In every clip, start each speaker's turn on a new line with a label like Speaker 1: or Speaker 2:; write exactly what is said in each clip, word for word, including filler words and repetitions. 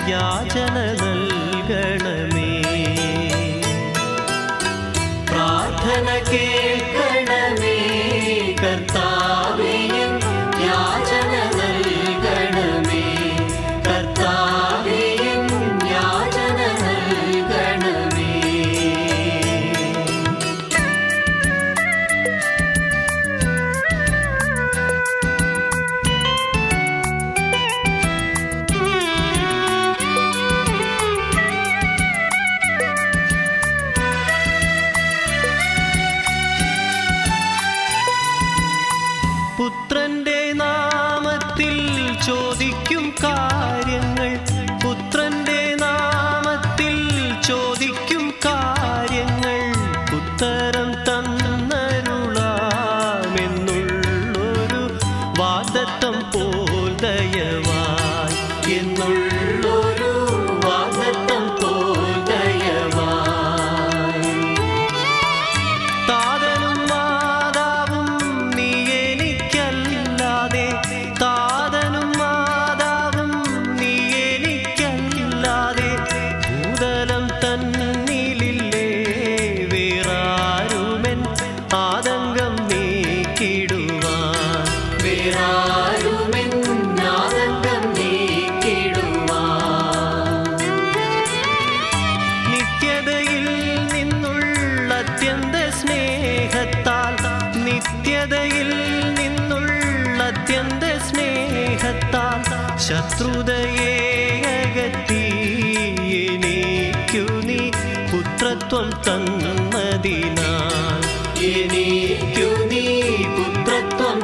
Speaker 1: യാചന നൽകണമേ. പ്രാർത്ഥന കേൾക്കണമേ കർത്താവേ, യാചന നൽകണമേ കർത്താവേ, യാചന നൽകണമേ. പുത്രന്റെ നാമത്തിൽ ചോദിക്കും കാര്യങ്ങൾ, പുത്രന്റെ നാമത്തിൽ ചോദിക്കും കാര്യങ്ങൾ ഉത്തരം തന്നരുളാമെന്നുള്ളൊരു വാഗ്ദത്തം പോൽ ദയവായി, എന്നുള്ളൊരു വാഗ്ദത്തം പോൽ ദയവായി. താതനും മാതാവും നീ എനിക്കല്ലാതെ, താതനും മാതാവും നീ എനിക്കല്ലാതെ ഭൂതലം തന്നിലില്ലേ വേറാരുമെൻ ആതങ്കം നീക്കിടുവാൻ, വേറാരുമെൻ ആതങ്കം നീക്കിടുവാൻ. നിത്യതയിൽ നിന്നുള്ള അത്യന്ത സ്നേഹത്താൽ, നിത്യതയിൽ നിന്നുള്ള അത്യന്ത സ്നേഹത്താൽ ശത്രുതയെ അകറ്റി എനിക്കു നീ പുത്രത്വം തന്നതിനാൽ, എനിക്കു നീ പുത്രത്വം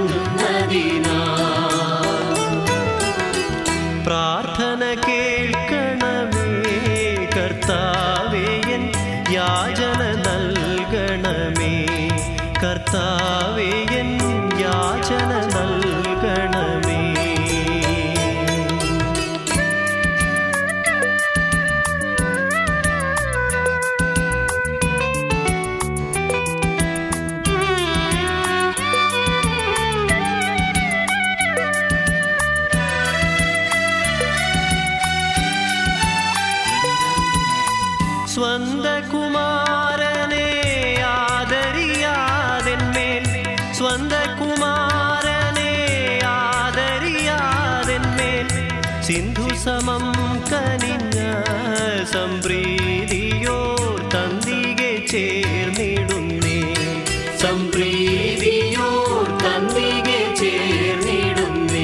Speaker 1: തന്നതിനാൽ. പ്രാർത്ഥന കേൾക്കണമേ കർത്താവേ, യാചന നൽകണമേ കർത്താവേ, യാചന നൽകണമേ. സ്വന്ത കുമാരനെ ആദരിയാതെന്മേൽ, സ്വന്ത കുമാരനെ ആദരിയാതെന്മേൽ സിന്ധു സമം കനിഞ്ഞ സംപ്രീതിയോർ തന്തികെ ചേർന്നിടുന്നേ, സംപ്രീതിയോർ തന്തികെ ചേർന്നിടുന്നേ.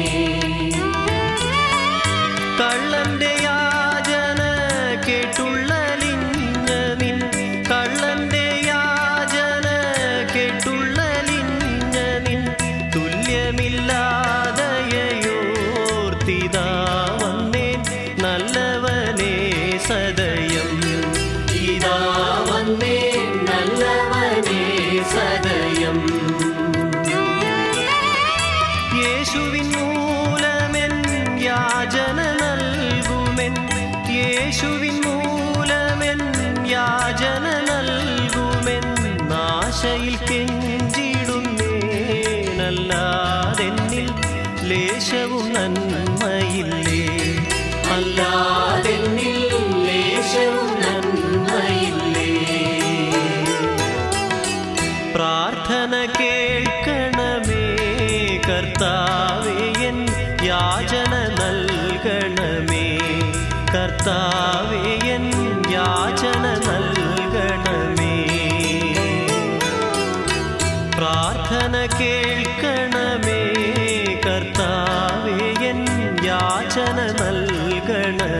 Speaker 1: കള്ളന്റെ യാചന കേട്ടുള്ള നിൻ, കള്ളന്റെ യാചന കേട്ടുള്ള നിൻ തുല്യമില്ലാതയോർത്തിതാ വന്നേൻ നല്ലവനേ സദയം, ഇതാ വന്നേൻ നല്ലവനേ സദയം. യേശുവിൻ മൂലമെൻ യാചന നൽകുമെൻ, യേശുവിൻ മൂലമെൻ യാചന നൽകുമെൻ നാശയിൽ കെഞ്ചിടുന്നേനല്ലാതെന്നിൽ ലേശവും നന്മയില്ലേ, അല്ലാതെന്നിൽ ലേശവും നന്മയില്ലേ. പ്രാർത്ഥന കേൾക്കണമേ കർത്താവേ, യാചന നൽകണമേ കർത്താവേ, യാചന നൽകണമേ. പ്രാർത്ഥന കേൾക്കണമേ കർത്താവേ, യാചന നൽകണമേ.